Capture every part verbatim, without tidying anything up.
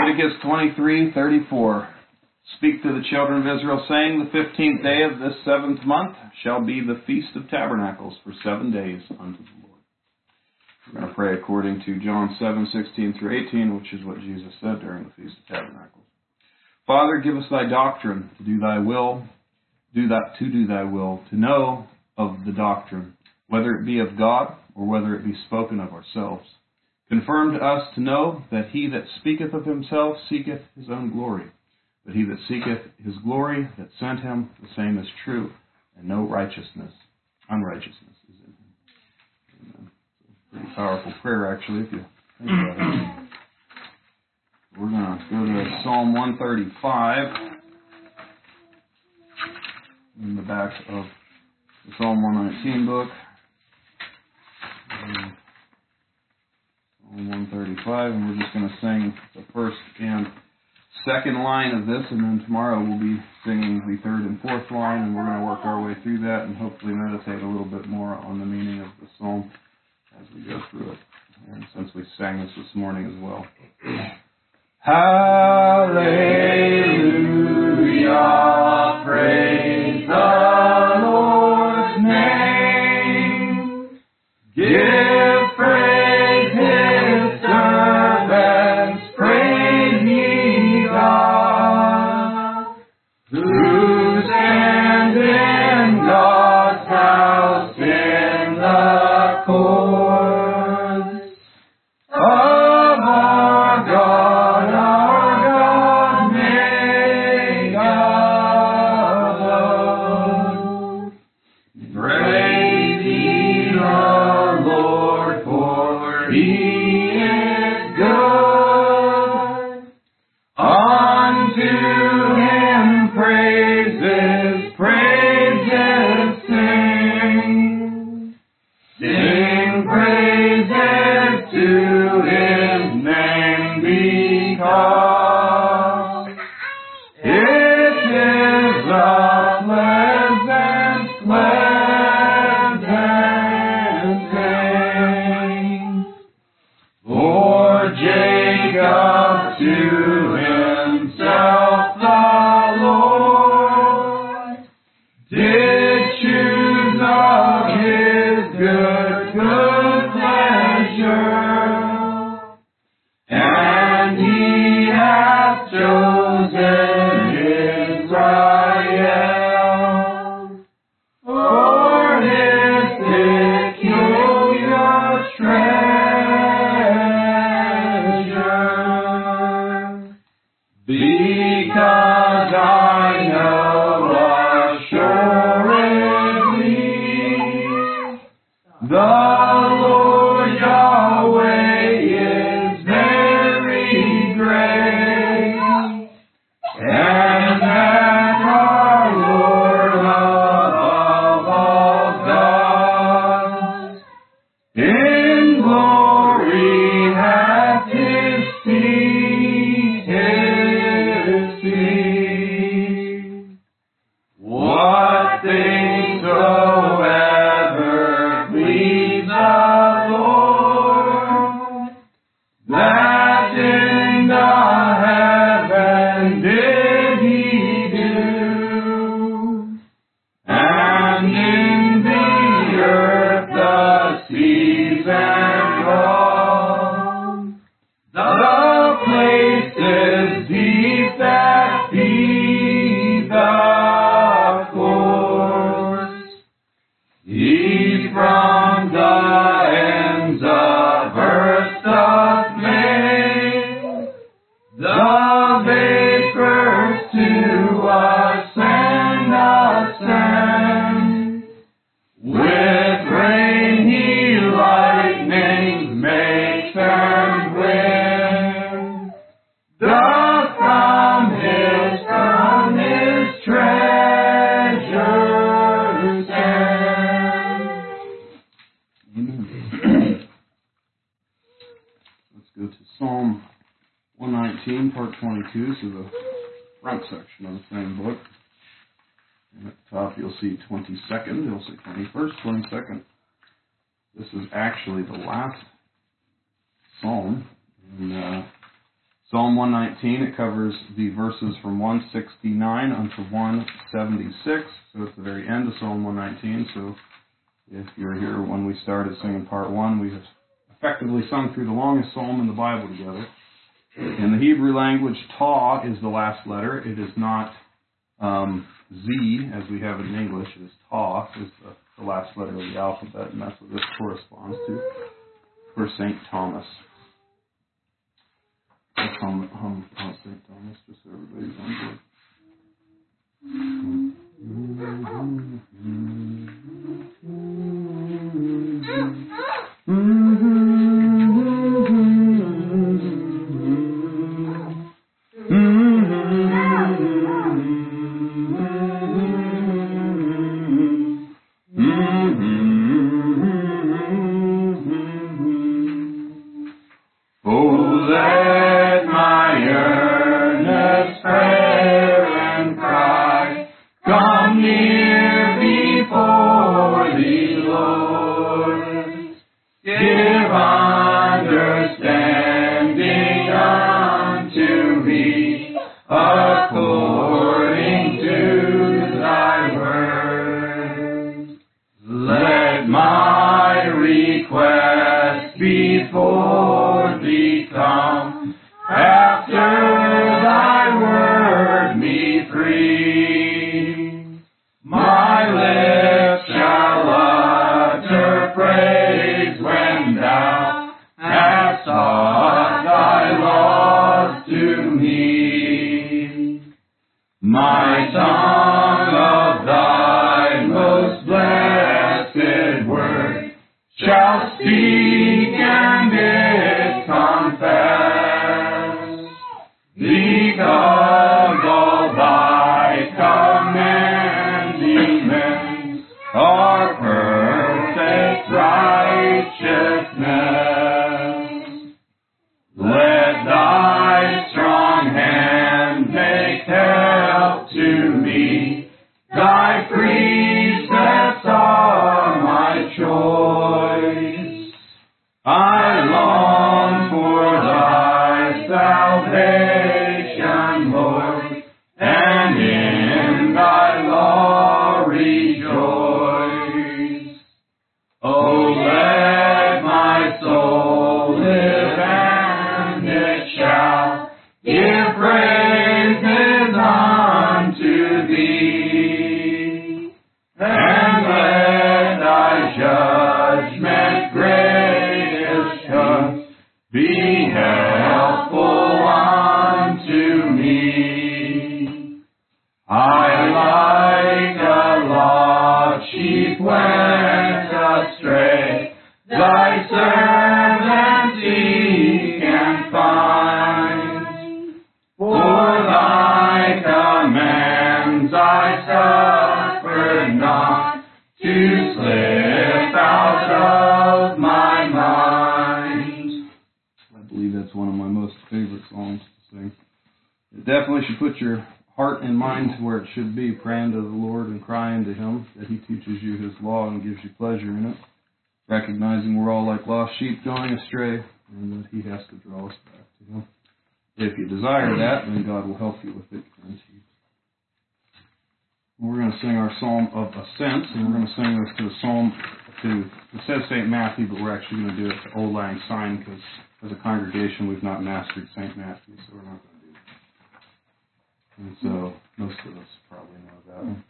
Leviticus twenty-three thirty-four. Speak to the children of Israel, saying, the fifteenth day of this seventh month shall be the Feast of Tabernacles for seven days unto the Lord. We're going to pray according to John seven sixteen through eighteen, which is what Jesus said during the Feast of Tabernacles. Father, give us thy doctrine, to do thy will, do that to do thy will, to know of the doctrine, whether it be of God or whether it be spoken of ourselves. Confirm to us to know that he that speaketh of himself seeketh his own glory. But he that seeketh his glory that sent him, the same is true, and no righteousness, unrighteousness is in him. Amen. So, pretty powerful prayer, actually, if you think about it. We're going to go to Psalm one thirty-five in the back of the Psalm one nineteen book. And Psalm one thirty-five, and we're just going to sing the first and second line of this, and then tomorrow we'll be singing the third and fourth line, and we're going to work our way through that and hopefully meditate a little bit more on the meaning of the psalm as we go through it. And since we sang this this morning as well. Hallelujah, praise the Lord's name. Give praise his servants, praise ye God, who stand in God's house in the courts of our God, our God made above. Praise ye the Lord, for he is good. Unto him praises, praises sing. Sing praises to his name, because it is a pleasant, pleasant thing for Jacob to himself the Lord did choose of his good, good pleasure, and he hath chosen Israel for his peculiar treasure. Because I know assuredly the Lord Yahweh is very great, and that our Lord above all gods in glory hath his seat, his seat. What things soever please the Lord, that in the heaven did he do, and in the earth the seas and all, the places deep that be the course. He from the ends of earth doth make the vapors to ascend, ascend. With rain he lightnings makes and wind doth from his, from his treasure send. Amen. Let's go to Psalm one nineteen, part twenty-two, so the front section of the same book. And at the top you'll see twenty-second, you'll see twenty-first, twenty-second. This is actually the last psalm in uh, Psalm one nineteen, it covers the verses from one sixty-nine unto one seventy-six. So it's the very end of Psalm one nineteen. So if you're here when we started singing part one, we have effectively sung through the longest psalm in the Bible together. In the Hebrew language, Ta is the last letter. It is not um, Z as we have it in English. It is Ta is the, the last letter of the alphabet, and that's what this corresponds to for Saint Thomas. Let's hum, hum oh, Saint Thomas, just so everybody's on board. Should be praying to the Lord and crying to Him that He teaches you His law and gives you pleasure in it, recognizing we're all like lost sheep going astray and that He has to draw us back to Him. If you desire that, then God will help you with it, guaranteed. We're going to sing our Psalm of Ascent, and we're going to sing this to the Psalm to, it says Saint Matthew, but we're actually going to do it to Old Lang Syne because as a congregation we've not mastered Saint Matthew, so we're not going to do that. And so most of us probably know that one.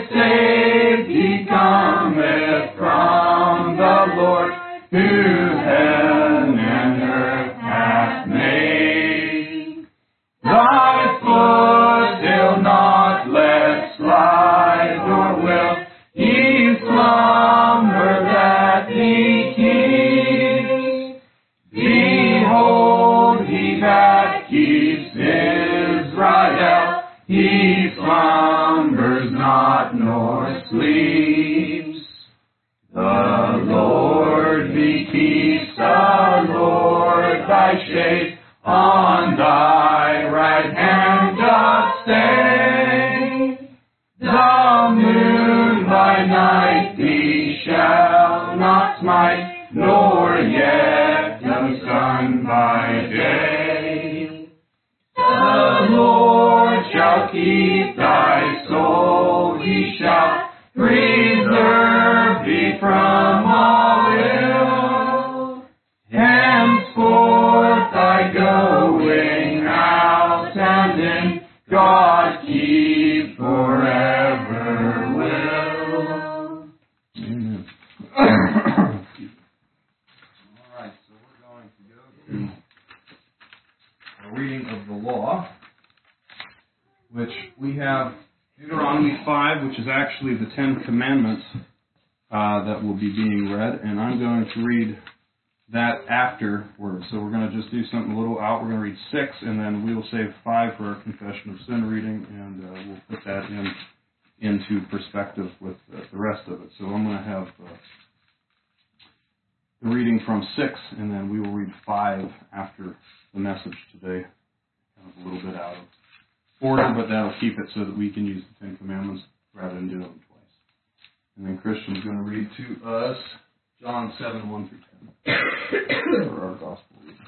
safety cometh from the Lord, who heaven and earth hath made. Thy foot will not let slide, nor will he slumber that he keeps. Behold, he that keeps Israel, he slumbers not nor sleeps. The Lord thee keeps, the Lord thy shade on thy right hand doth stay. The moon by night thee shall not smite, nor yet the sun by day. The Lord shall keep thy soul, he shall preserve thee from all ill. Henceforth thy going out and in, God keep forever will. Amen. All right, so we're going to go to a reading of the law, which we have Deuteronomy five, which is actually the Ten Commandments uh, that will be being read, and I'm going to read that afterwards. So we're going to just do something a little out. We're going to read six, and then we will save five for our confession of sin reading, and uh, we'll put that in into perspective with uh, the rest of it. So I'm going to have uh, the reading from six, and then we will read five after the message today, kind of a little bit out of order, but that'll keep it so that we can use the Ten Commandments rather than do them twice. And then Christian's going to read to us John seven, one through ten for our gospel reading.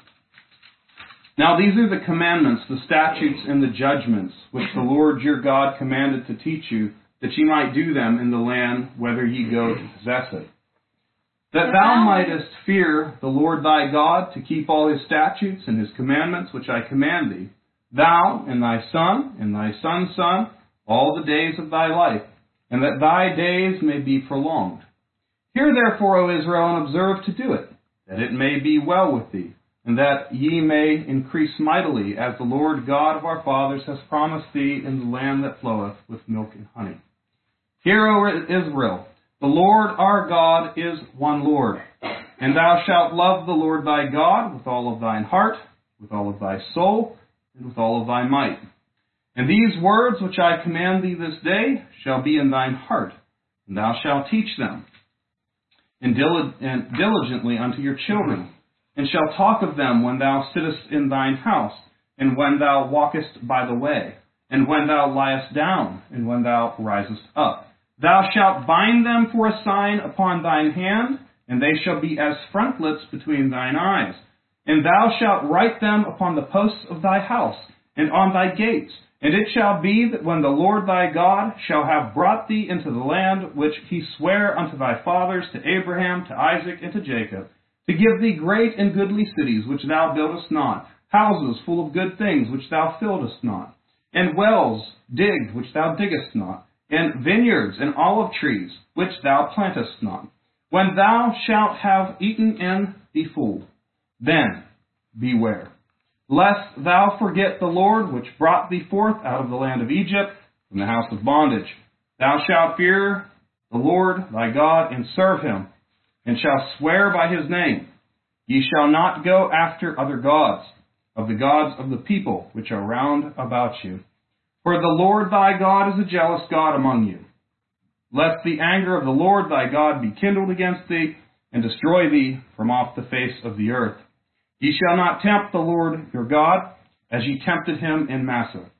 Now these are the commandments, the statutes, and the judgments, which the Lord your God commanded to teach you, that ye might do them in the land whither ye go to possess it. That thou mightest fear the Lord thy God, to keep all his statutes and his commandments which I command thee, thou and thy son and thy son's son, all the days of thy life, and that thy days may be prolonged. Hear therefore, O Israel, and observe to do it, that it may be well with thee, and that ye may increase mightily, as the Lord God of our fathers has promised thee in the land that floweth with milk and honey. Hear, O Israel, the Lord our God is one Lord, and thou shalt love the Lord thy God with all of thine heart, with all of thy soul, and with all of thy might. And these words which I command thee this day shall be in thine heart, and thou shalt teach them, and diligently unto your children, and shalt talk of them when thou sittest in thine house, and when thou walkest by the way, and when thou liest down, and when thou risest up. Thou shalt bind them for a sign upon thine hand, and they shall be as frontlets between thine eyes. And thou shalt write them upon the posts of thy house, and on thy gates. And it shall be that when the Lord thy God shall have brought thee into the land which he sware unto thy fathers, to Abraham, to Isaac, and to Jacob, to give thee great and goodly cities which thou buildest not, houses full of good things which thou fillest not, and wells digged which thou diggest not, and vineyards and olive trees which thou plantest not. When thou shalt have eaten and be full, then beware, lest thou forget the Lord which brought thee forth out of the land of Egypt, from the house of bondage. Thou shalt fear the Lord thy God, and serve him, and shalt swear by his name. Ye shall not go after other gods, of the gods of the people which are round about you. For the Lord thy God is a jealous God among you, lest the anger of the Lord thy God be kindled against thee, and destroy thee from off the face of the earth. Ye shall not tempt the Lord your God, as ye tempted him in Massah.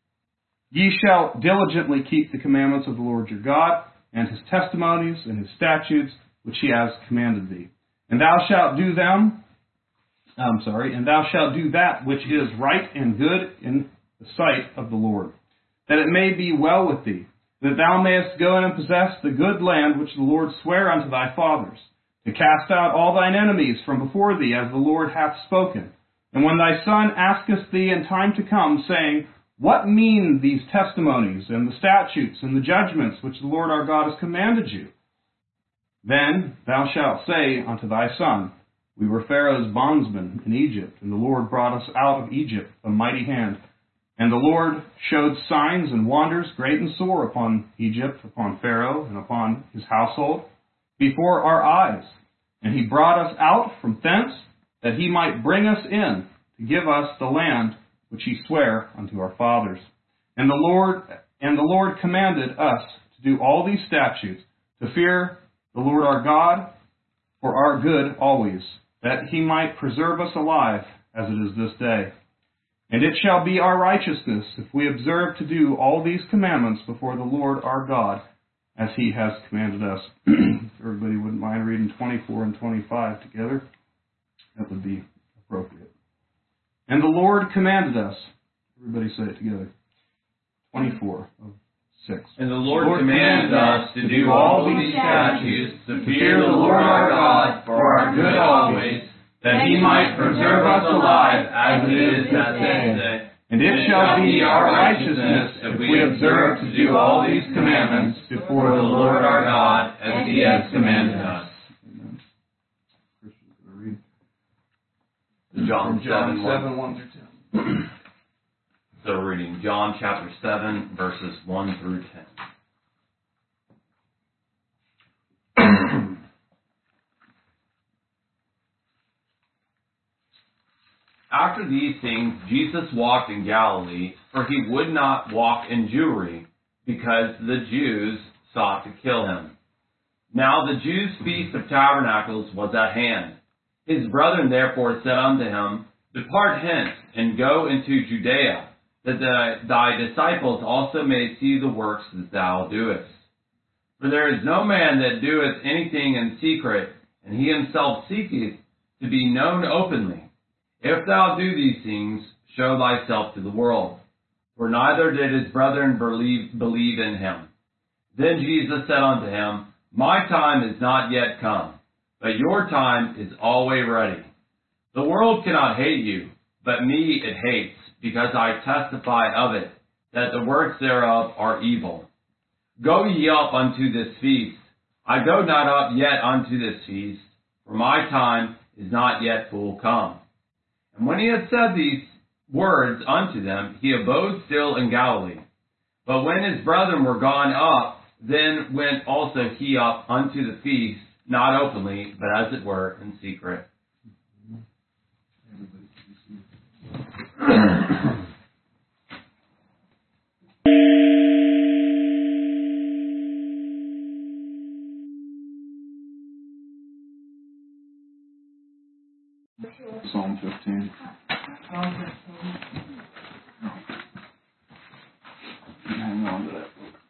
Ye shall diligently keep the commandments of the Lord your God, and his testimonies and his statutes, which he has commanded thee. And thou shalt do them, I'm sorry, and thou shalt do that which is right and good in the sight of the Lord, that it may be well with thee, that thou mayest go in and possess the good land which the Lord sware unto thy fathers, to cast out all thine enemies from before thee, as the Lord hath spoken. And when thy son asketh thee in time to come, saying, what mean these testimonies and the statutes and the judgments which the Lord our God has commanded you? Then thou shalt say unto thy son, We were Pharaoh's bondsmen in Egypt, and the Lord brought us out of Egypt with a mighty hand. And the Lord showed signs and wonders great and sore upon Egypt, upon Pharaoh, and upon his household, before our eyes. And he brought us out from thence, that he might bring us in, to give us the land which he sware unto our fathers. And the Lord and the Lord commanded us to do all these statutes, to fear the Lord our God for our good always, that he might preserve us alive, as it is this day. And it shall be our righteousness, if we observe to do all these commandments before the Lord our God, as he has commanded us. If everybody wouldn't mind reading twenty-four and twenty-five together, that would be appropriate. And the Lord commanded us, everybody say it together, twenty-four of six. And the Lord, Lord commanded us to do all these statutes, to fear the Lord our God for our good always, that he might preserve us alive, as it is this day. And it shall be our righteousness, if we observe to do all these commandments before the Lord our God, as he has commanded us. John seven, seven, one through ten. So we're reading John chapter seven, verses one through ten. After these things, Jesus walked in Galilee, for he would not walk in Jewry, because the Jews sought to kill him. Now the Jews' feast of tabernacles was at hand. His brethren therefore said unto him, Depart hence, and go into Judea, that the, thy disciples also may see the works that thou doest. For there is no man that doeth anything in secret, and he himself seeketh to be known openly. If thou do these things, show thyself to the world. For neither did his brethren believe, believe in him. Then Jesus said unto him, My time is not yet come, but your time is always ready. The world cannot hate you, but me it hates, because I testify of it, that the works thereof are evil. Go ye up unto this feast. I go not up yet unto this feast, for my time is not yet full come. And when he had said these words unto them, he abode still in Galilee. But when his brethren were gone up, then went also he up unto the feast, not openly, but as it were in secret. Psalm fifteen. Hang on to that.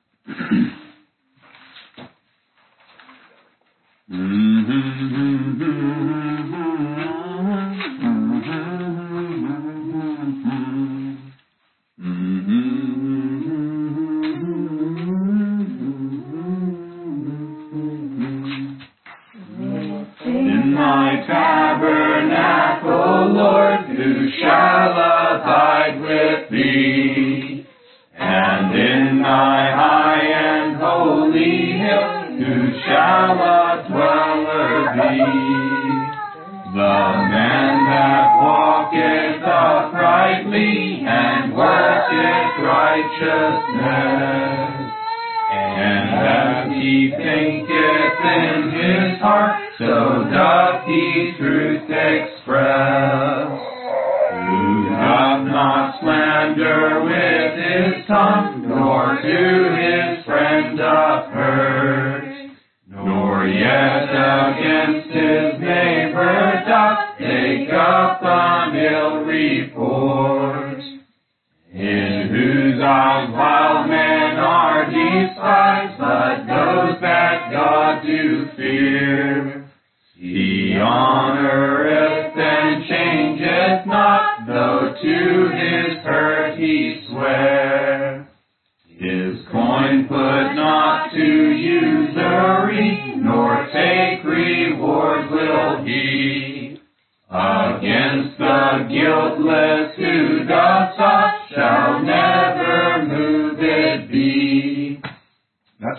In my tabernacle, Lord, who shall abide with thee? And in thy high and holy hill, who shall a dweller be? The man that walketh uprightly and worketh righteousness, and as he thinketh in his heart, so doth he truth express. Who doth not slander with his tongue, nor to his friend doth hurt, nor yet against his neighbor doth take up an ill report. In whose eyes wild men are despised, but those that God do fear, he honoureth and changeth not, though to his hurt he swear. His coin put not to usury, nor take reward will he. Against the guiltless who doth such shall never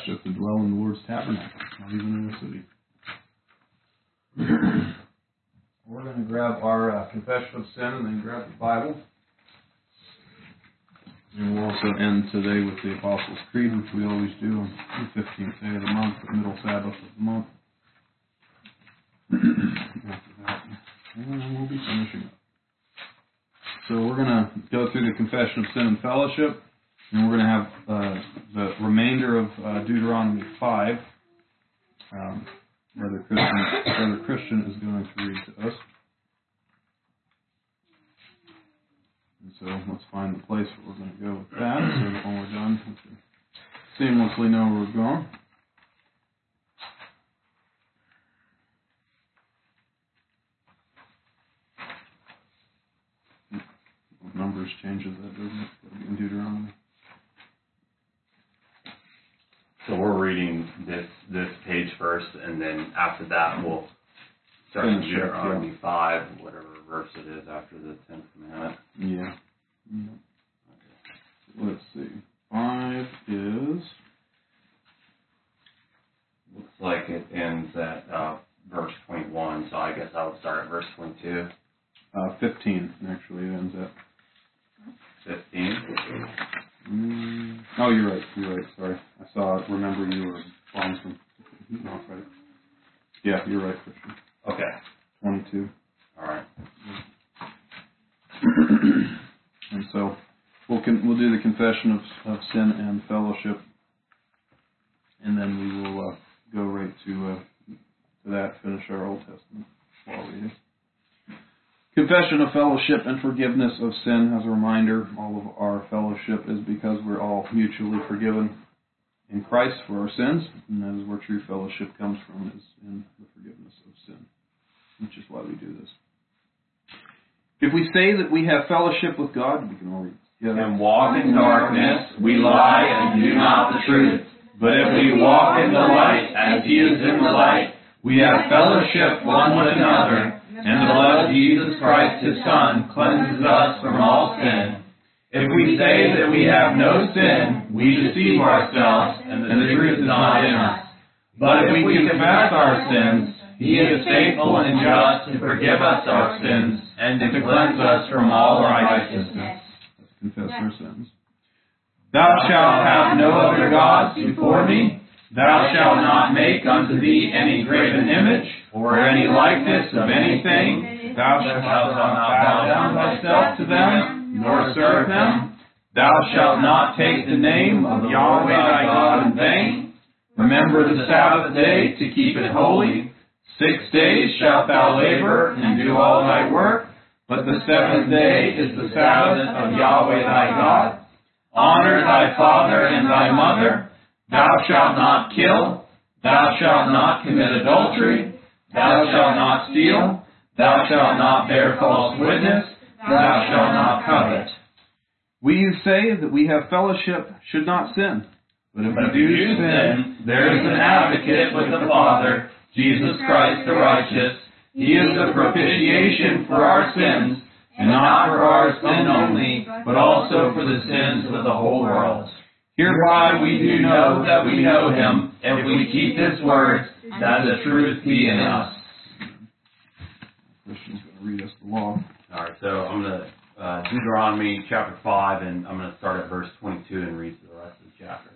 just to dwell in the Lord's tabernacle, not even in the city. We're going to grab our uh, confession of sin and then grab the Bible. And we'll also end today with the Apostles' Creed, which we always do on the fifteenth day of the month, the middle Sabbath of the month. After that, and then we'll be finishing up. So we're going to go through the confession of sin and fellowship, and we're going to have uh, the remainder of uh, Deuteronomy five. Um, Brother Christian, Brother Christian is going to read to us. And so let's find the place where we're going to go with that, so that when we're done, we can seamlessly know where we're going. What numbers changes that, doesn't it? That'll be in Deuteronomy. So we're reading this this page first, and then after that we'll start in Deuteronomy yeah. five, whatever verse it is after the tenth commandment. Yeah. yeah. Okay. Let's see. Five is... Looks like it ends at uh, verse twenty-one, so I guess I would start at verse twenty-two. Uh, fifteen, actually, it ends at. fifteen? Mm. Oh, you're right. You're right. Sorry. I saw it. Remember, you were falling from. No, right. Yeah, you're right, Christian. Okay. twenty-two. All right. And so we'll con- we'll do the confession of, of sin and fellowship, and then we will uh, go right to uh, to that. Finish our Old Testament while we do. Confession of fellowship and forgiveness of sin. As a reminder, all of our fellowship is because we're all mutually forgiven in Christ for our sins, and that is where true fellowship comes from, is in the forgiveness of sin, which is why we do this. If we say that we have fellowship with God, we can all read together. And walk in darkness, we lie and do not the truth. But if we walk in the light, as He is in the light, we have fellowship one with another. And the blood of Jesus Christ, His Son, cleanses us from all sin. If we say that we have no sin, we deceive ourselves, and the truth is not in us. But if we confess our sins, He is faithful and just to forgive us our sins and to cleanse us from all unrighteousness. Let's confess our sins. Thou shalt have no other gods before me. Thou shalt not make unto thee any graven image, or any likeness of anything. Thou shalt not bow down thyself to them, nor serve them. Thou shalt not take the name of Yahweh thy God in vain. Remember the Sabbath day to keep it holy. Six days shalt thou labor and do all thy work, but the seventh day is the Sabbath of Yahweh thy God. Honor thy father and thy mother. Thou shalt not kill. Thou shalt not commit adultery. Thou shalt not steal. Thou shalt not bear false witness. Thou shalt not covet. We who say that we have fellowship should not sin. But if But if we do you sin, there is an advocate with the Father, Jesus Christ the righteous. He is the propitiation for our sins, and not for our sin only, but also for the sins of the whole world. Hereby we do know that we know Him, if we keep His words, that the truth be in us. Christian's going to read us the law. All right, so I'm going to uh, Deuteronomy chapter five, and I'm going to start at verse twenty-two and read through the rest of the chapter.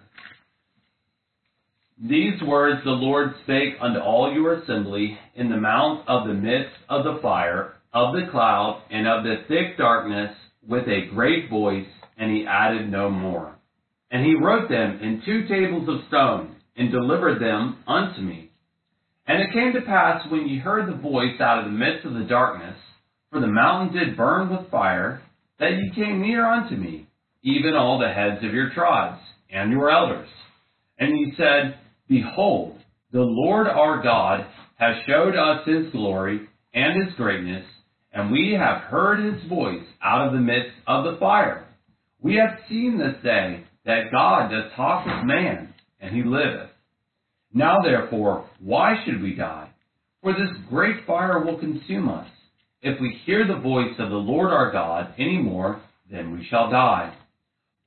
These words the Lord spake unto all your assembly in the mount of the midst of the fire, of the cloud, and of the thick darkness, with a great voice, and He added no more. And He wrote them in two tables of stone, and delivered them unto me. And it came to pass, when ye heard the voice out of the midst of the darkness, for the mountain did burn with fire, that ye came near unto me, even all the heads of your tribes, and your elders. And ye said, Behold, the Lord our God has showed us His glory and His greatness, and we have heard His voice out of the midst of the fire. We have seen this day that God doth talk with man, and he liveth. Now therefore, why should we die? For this great fire will consume us. If we hear the voice of the Lord our God any more, then we shall die.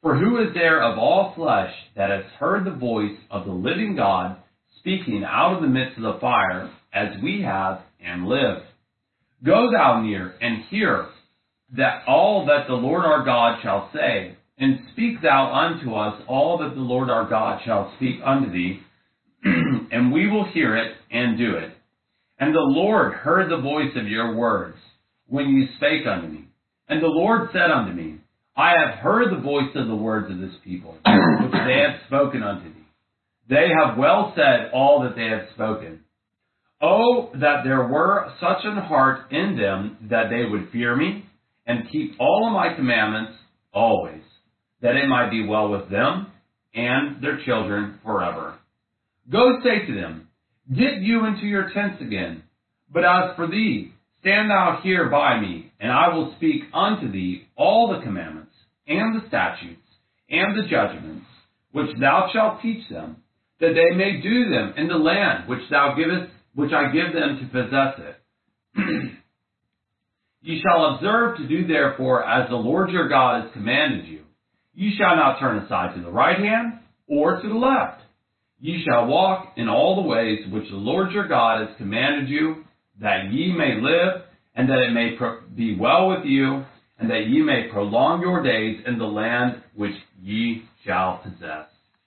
For who is there of all flesh that has heard the voice of the living God speaking out of the midst of the fire, as we have, and lived? Go thou near, and hear that all that the Lord our God shall say, and speak thou unto us all that the Lord our God shall speak unto thee, and we will hear it and do it. And the Lord heard the voice of your words, when you spake unto me. And the Lord said unto me, I have heard the voice of the words of this people, which they have spoken unto thee. They have well said all that they have spoken. Oh, that there were such an heart in them, that they would fear me, and keep all of my commandments always, that it might be well with them and their children forever. Go say to them, get you into your tents again. But as for thee, stand thou here by me, and I will speak unto thee all the commandments, and the statutes, and the judgments, which thou shalt teach them, that they may do them in the land which thou givest, which I give them to possess it. Ye shall observe to do therefore as the Lord your God has commanded you. Ye shall not turn aside to the right hand, or to the left. Ye shall walk in all the ways which the Lord your God has commanded you, that ye may live, and that it may pro- be well with you, and that ye may prolong your days in the land which ye shall possess.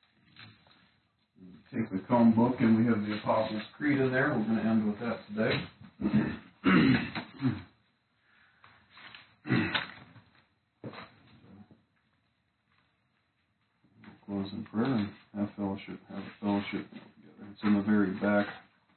Take the Comb book, and we have the Apostles' Creed in there. We're going to end with that today. We'll close in prayer and have fellowship, have a fellowship together. It's in the very back,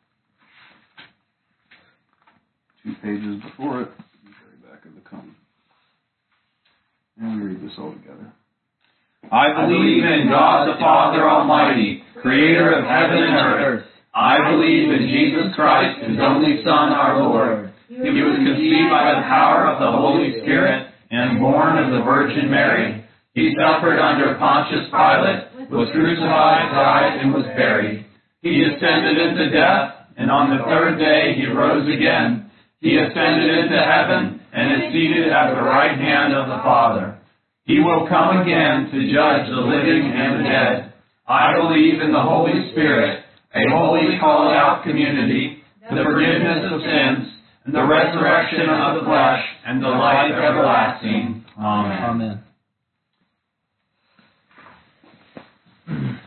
two pages before it, the very back of the Comb. And we read this all together. I believe in God the Father Almighty, creator of heaven and earth. I believe in Jesus Christ, his only Son, our Lord. He was conceived by the power of the Holy Spirit and born of the Virgin Mary. He suffered under Pontius Pilate, was crucified, died, and was buried. He descended into death, and on the third day he rose again. He ascended into heaven and is seated at the right hand of the Father. He will come again to judge the living and the dead. I believe in the Holy Spirit, a holy called out community, the forgiveness of sins, and the resurrection of the flesh, and the life everlasting. Amen. Amen.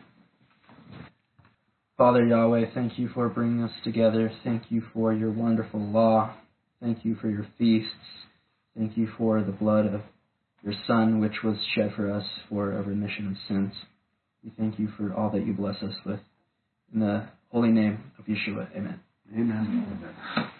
Father Yahweh, thank you for bringing us together. Thank you for your wonderful law. Thank you for your feasts. Thank you for the blood of your Son, which was shed for us for a remission of sins. We thank you for all that you bless us with. In the holy name of Yeshua, amen. Amen. Amen.